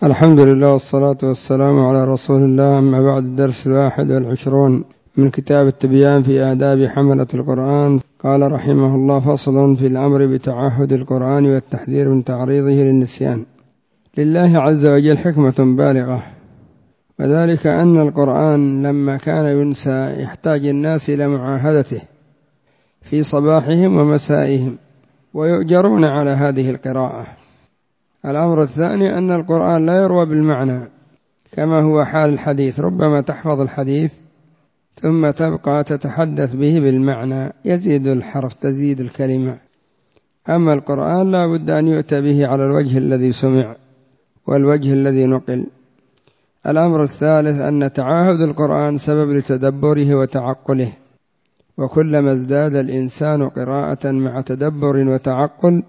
الحمد لله والصلاة والسلام على رسول الله. أما بعد، الدرس 21 من كتاب التبيان في آداب حملة القرآن. قال رحمه الله: فصل في الأمر بتعهد القرآن والتحذير من تعريضه للنسيان. لله عز وجل حكمة بالغة، وذلك أن القرآن لما كان ينسى يحتاج الناس إلى معاهدته في صباحهم ومسائهم، ويؤجرون على هذه القراءة. الأمر الثاني أن القرآن لا يروى بالمعنى كما هو حال الحديث، ربما تحفظ الحديث ثم تبقى تتحدث به بالمعنى، يزيد الحرف تزيد الكلمة. أما القرآن لا بد أن يؤتى به على الوجه الذي سمع والوجه الذي نقل. الأمر الثالث أن تعاهد القرآن سبب لتدبره وتعقله، وكلما ازداد الإنسان قراءة مع تدبر وتعقل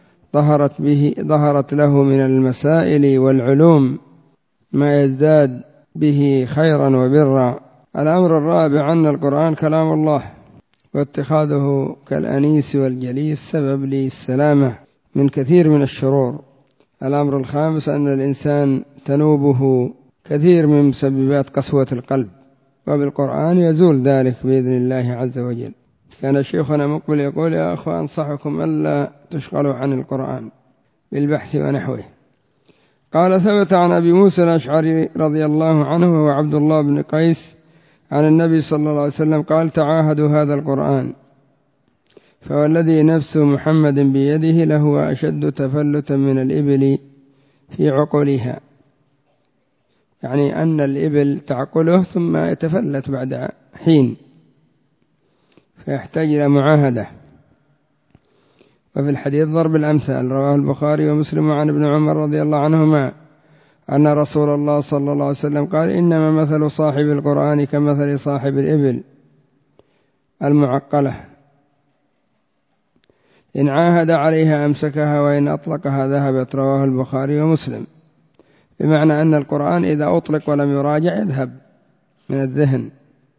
ظهرت له من المسائل والعلوم ما يزداد به خيرا وبرا. الأمر الرابع أن القرآن كلام الله، واتخاذه كالأنيس والجليس سبب للسلامة من كثير من الشرور. الأمر الخامس أن الإنسان تنوبه كثير من مسببات قسوة القلب، وبالقرآن يزول ذلك بإذن الله عز وجل. كان شيخنا مقبل يقول: يا أخوة، أنصحكم ألا تشغلوا عن القرآن بالبحث ونحوه. قال: ثبت عن أبي موسى الأشعري رضي الله عنه وهو عبد الله بن قيس عن النبي صلى الله عليه وسلم قال: تعاهدوا هذا القرآن، فوالذي نفس محمد بيده لهو أشد تفلتا من الإبل في عقلها، يعني أن الإبل تعقله ثم يتفلت بعد حين، فيحتاج إلى معاهدة. وفي الحديث ضرب الأمثال، رواه البخاري ومسلم عن ابن عمر رضي الله عنهما أن رسول الله صلى الله عليه وسلم قال: إنما مثل صاحب القرآن كمثل صاحب الإبل المعقلة، إن عاهد عليها أمسكها وإن أطلقها ذهبت. رواه البخاري ومسلم، بمعنى أن القرآن إذا أطلق ولم يراجع يذهب من الذهن.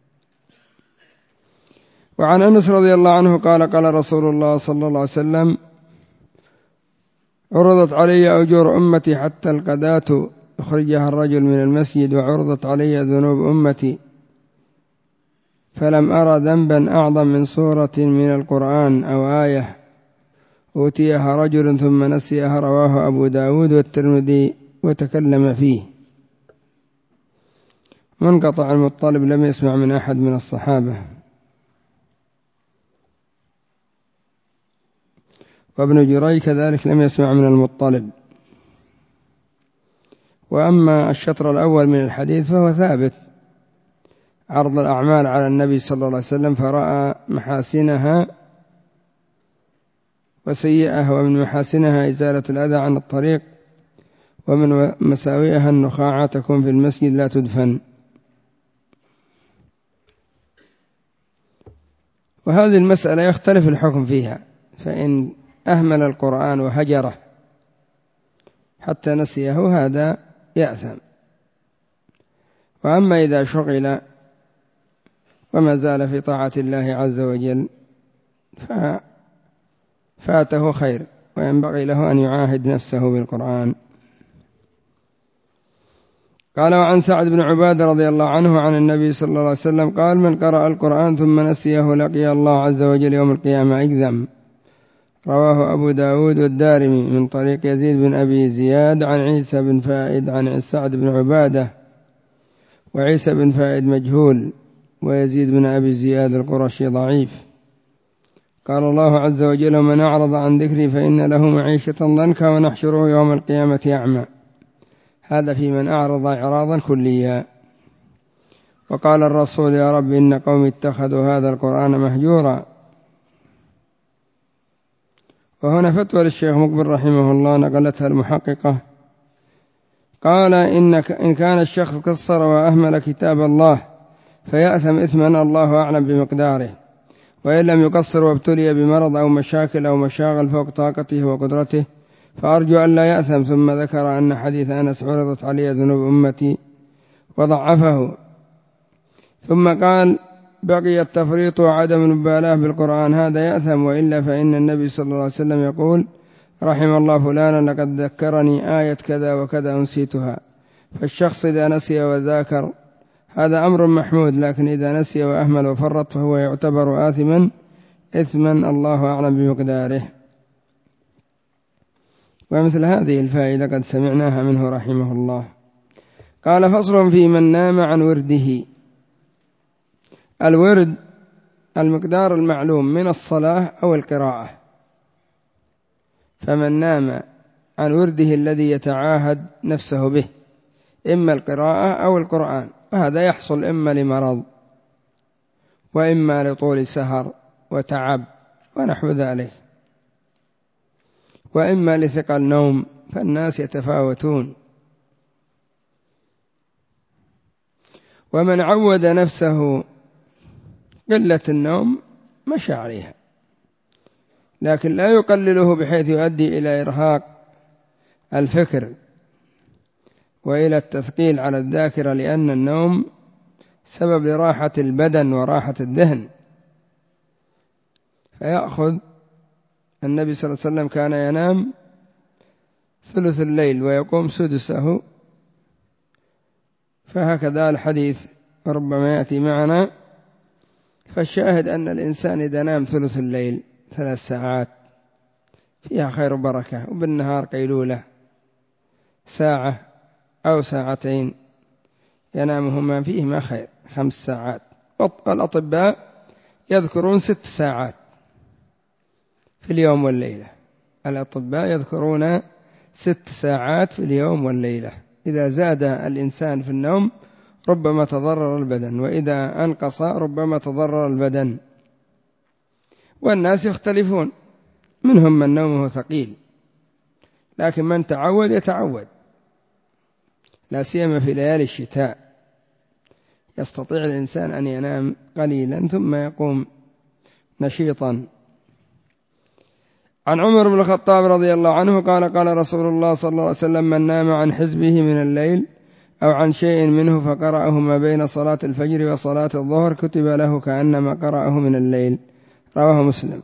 وعن أنس رضي الله عنه قال: قال رسول الله صلى الله عليه وسلم: عرضت علي أجور أمتي حتى القذاة يخرجها الرجل من المسجد، وعرضت علي ذنوب أمتي فلم أرى ذنبا أعظم من سورة من القرآن أو آية أوتيها رجل ثم نسيها. رواه أبو داود والترمذي وتكلم فيه. منقطع المطلب لم يسمع من أحد من الصحابة، وابن جريج كذلك لم يسمع من المطلب. وأما الشطر الأول من الحديث فهو ثابت، عرض الأعمال على النبي صلى الله عليه وسلم فرأى محاسنها وسيئها، ومن محاسنها إزالة الأذى عن الطريق، ومن مساوئها النخاعة تكون في المسجد لا تدفن. وهذه المسألة يختلف الحكم فيها، فإن أهمل القرآن وهجره حتى نسيه هذا يأثم، وأما إذا شغل وما زال في طاعة الله عز وجل فاته خير، وينبغي له أن يعاهد نفسه بالقرآن. قال: وعن سعد بن عبادة رضي الله عنه عن النبي صلى الله عليه وسلم قال: من قرأ القرآن ثم نسيه لقي الله عز وجل يوم القيامة أجذم. رواه أبو داود والدارمي من طريق يزيد بن أبي زياد عن عيسى بن فائد عن سعد بن عبادة، وعيسى بن فائد مجهول، ويزيد بن أبي زياد القرشي ضعيف. قال الله عز وجل: من أعرض عن ذكري فإن له معيشة ضنكا ونحشره يوم القيامة أعمى. هذا في من أعرض إعراضا كليا. وقال الرسول: يا رب إن قوم اتخذوا هذا القرآن مهجورا. وهنا فتوى للشيخ مقبل رحمه الله نقلتها المحققة، قال: إن كان الشخص قصر وأهمل كتاب الله فيأثم إثما الله أعلم بمقداره، وإن لم يقصر وابتلي بمرض أو مشاكل أو مشاغل فوق طاقته وقدرته فأرجو أن لا يأثم. ثم ذكر أن حديث أنس عرضت علي ذنوب أمتي وضعفه. ثم قال: بقي التفريط وعدم المبالاة بالقرآن، هذا يأثم، وإلا فإن النبي صلى الله عليه وسلم يقول: رحم الله فلانا لقد ذكرني آية كذا وكذا أنسيتها. فالشخص إذا نسي وذاكر هذا أمر محمود، لكن إذا نسي وأهمل وفرط فهو يعتبر إثما الله أعلم بمقداره. ومثل هذه الفائدة قد سمعناها منه رحمه الله. قال: فصل في من نام عن ورده. الورد المقدار المعلوم من الصلاة أو القراءة، فمن نام عن ورده الذي يتعاهد نفسه به إما القراءة أو القرآن، وهذا يحصل إما لمرض وإما لطول سهر وتعب ونحو ذلك، وإما لثقل نوم، فالناس يتفاوتون. ومن عود نفسه قلة النوم مشى عليها، لكن لا يقلله بحيث يؤدي إلى إرهاق الفكر وإلى التثقيل على الذاكرة، لأن النوم سبب لراحة البدن وراحة الذهن. فيأخذ النبي صلى الله عليه وسلم كان ينام ثلث الليل ويقوم سدسه، فهكذا الحديث ربما يأتي معنا. فالشاهد أن الإنسان إذا نام ثلث الليل 3 ساعات فيها خير وبركة، وبالنهار قيلولة 1 ساعة أو 2 ساعات ينامهما فيهما خير 5 ساعات. والأطباء يذكرون 6 ساعات في اليوم والليلة. الأطباء يذكرون 6 ساعات في اليوم والليلة. إذا زاد الإنسان في النوم ربما تضرر البدن، وإذا أنقص ربما تضرر البدن. والناس يختلفون، منهم من نومه ثقيل، لكن من تعود يتعود، لا سيما في ليالي الشتاء يستطيع الإنسان أن ينام قليلا ثم يقوم نشيطا. عن عمر بن الخطاب رضي الله عنه قال: قال رسول الله صلى الله عليه وسلم: من نام عن حزبه من الليل أو عن شيء منه فقرأه ما بين صلاة الفجر وصلاة الظهر كتب له كأنما قرأه من الليل. رواه مسلم.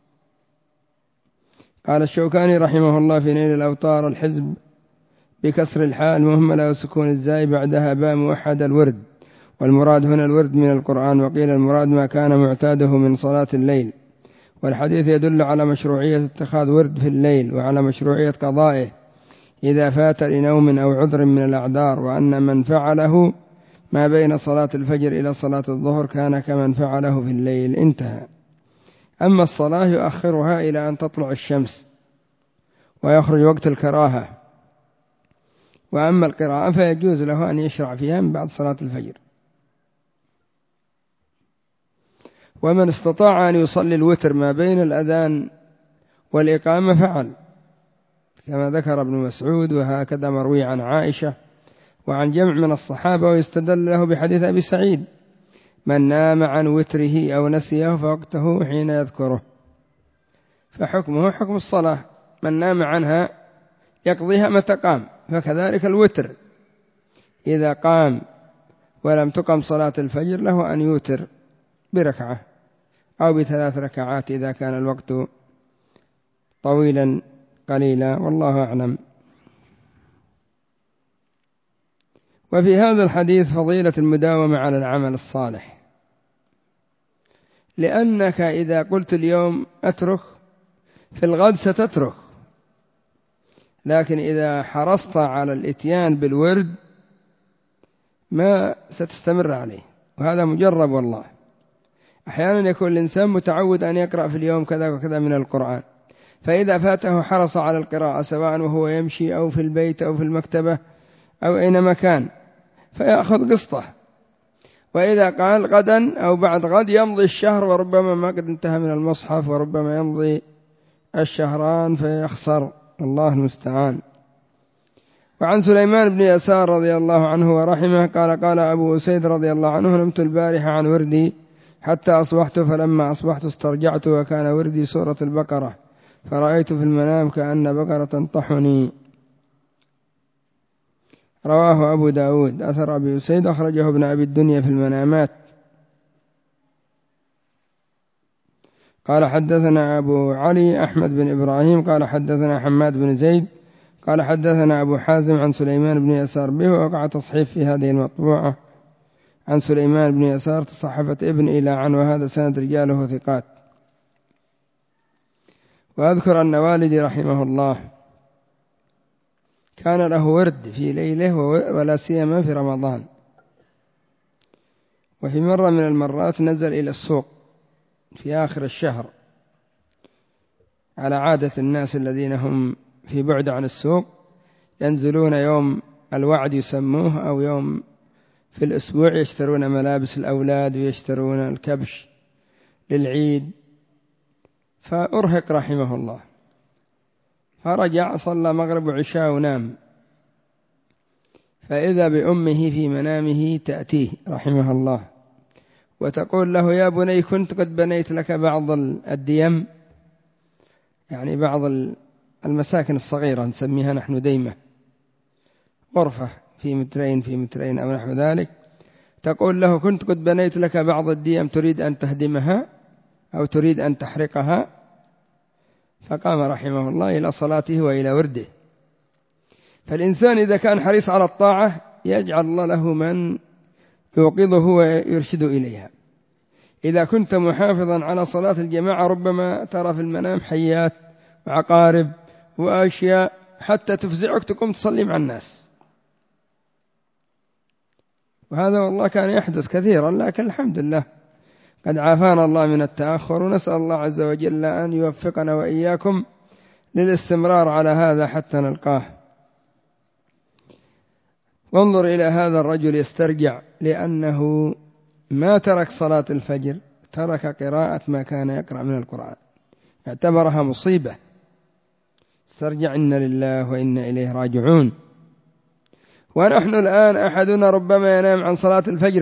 قال الشوكاني رحمه الله في نيل الأوطار: الحزب بكسر الحاء المهملة وسكون الزاي بعدها باء موحد الورد، والمراد هنا الورد من القرآن، وقيل المراد ما كان معتاده من صلاة الليل. والحديث يدل على مشروعية اتخاذ ورد في الليل، وعلى مشروعية قضائه إذا فات لنوم أو عذر من الأعذار، وأن من فعله ما بين صلاة الفجر إلى صلاة الظهر كان كمن فعله في الليل. انتهى. أما الصلاة يؤخرها إلى أن تطلع الشمس ويخرج وقت الكراهة، وأما القراءة فيجوز له أن يشرع فيها من بعد صلاة الفجر. ومن استطاع أن يصلي الوتر ما بين الأذان والإقامة فعل، كما ذكر ابن مسعود، وهكذا مروي عن عائشة وعن جمع من الصحابة. ويستدل له بحديث أبي سعيد: من نام عن وتره أو نسيه فوقته حين يذكره. فحكمه حكم الصلاة، من نام عنها يقضيها متى قام، فكذلك الوتر إذا قام ولم تقم صلاة الفجر له أن يوتر بركعة أو ب3 ركعات إذا كان الوقت طويلا قليلا، والله أعلم. وفي هذا الحديث فضيلة المداومة على العمل الصالح، لأنك إذا قلت اليوم أترك في الغد ستترك، لكن إذا حرصت على الإتيان بالورد ما ستستمر عليه، وهذا مجرب والله. أحيانا يكون الإنسان متعود أن يقرأ في اليوم كذا وكذا من القرآن، فإذا فاته حرص على القراءة سواء وهو يمشي أو في البيت أو في المكتبة أو أينما كان، فيأخذ قسطه. وإذا قال غدا أو بعد غد يمضي الشهر وربما ما قد انتهى من المصحف، وربما يمضي الشهران فيخسر، الله المستعان. وعن سليمان بن يسار رضي الله عنه ورحمه قال: قال أبو أسيد رضي الله عنه: نمت البارحة عن وردي حتى أصبحت، فلما أصبحت استرجعت وكان وردي سورة البقرة، فرأيت في المنام كأن بقرة تنطحني. رواه أبو داود. أثر أبي أسيد أخرجه ابن أبي الدنيا في المنامات. قال حدثنا أبو علي أحمد بن إبراهيم قال حدثنا حماد بن زيد قال حدثنا أبو حازم عن سليمان بن يسار به، ووقع تصحيف في هذه المطبوعة عن سليمان بن يسار تصحفت ابن إلى عن، وهذا سند رجاله ثقات. وأذكر أن والدي رحمه الله كان له ورد في ليله ولا سيما في رمضان، وفي مرة من المرات نزل إلى السوق في آخر الشهر على عادة الناس الذين هم في بعد عن السوق، ينزلون يوم الوعد يسموه أو يوم في الأسبوع، يشترون ملابس الأولاد ويشترون الكبش للعيد. فأرهق رحمه الله، فرجع صلى مغرب وعشاء ونام، فإذا بأمه في منامه تأتيه رحمه الله وتقول له: يا بني كنت قد بنيت لك بعض الديم، يعني بعض المساكن الصغيرة نسميها نحن ديمة، غرفة في مترين أو نحو ذلك، تقول له: كنت قد بنيت لك بعض الديم، تريد أن تهدمها أو تريد أن تحرقها؟ فقام رحمه الله إلى صلاته وإلى ورده. فالإنسان إذا كان حريص على الطاعة يجعل الله له من يوقظه ويرشد إليها. إذا كنت محافظا على صلاة الجماعة ربما ترى في المنام حيات وعقارب وأشياء حتى تفزعك تقوم تصلي مع الناس، وهذا والله كان يحدث كثيرا، لكن الحمد لله قد عافانا الله من التأخر، ونسأل الله عز وجل أن يوفقنا وإياكم للاستمرار على هذا حتى نلقاه. وانظر إلى هذا الرجل يسترجع، لأنه ما ترك صلاة الفجر، ترك قراءة ما كان يقرأ من القرآن، اعتبرها مصيبة. استرجع: إن لله وإنا إليه راجعون. ونحن الآن أحدنا ربما ينام عن صلاة الفجر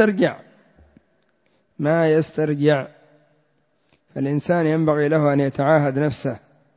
ما يسترجع. فالإنسان ينبغي له أن يتعاهد نفسه،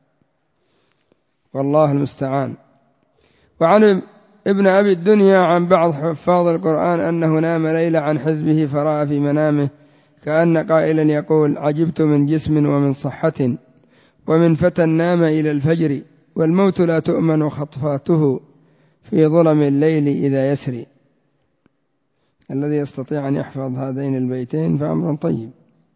والله المستعان. وعن ابن أبي الدنيا عن بعض حفاظ القرآن أنه نام ليلة عن حزبه فرأى في منامه كأن قائلا يقول: عجبت من جسم ومن صحة ومن فتى نام إلى الفجر، والموت لا تؤمن خطفاته في ظلم الليل إذا يسري. الذي يستطيع أن يحفظ هذين البيتين فأمر طيب.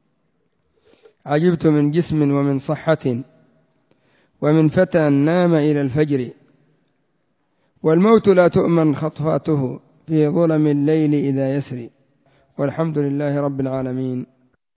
عجبت من جسم ومن صحة ومن فتى نام إلى الفجر، والموت لا تؤمن خطفاته في ظلم الليل إذا يسري. والحمد لله رب العالمين.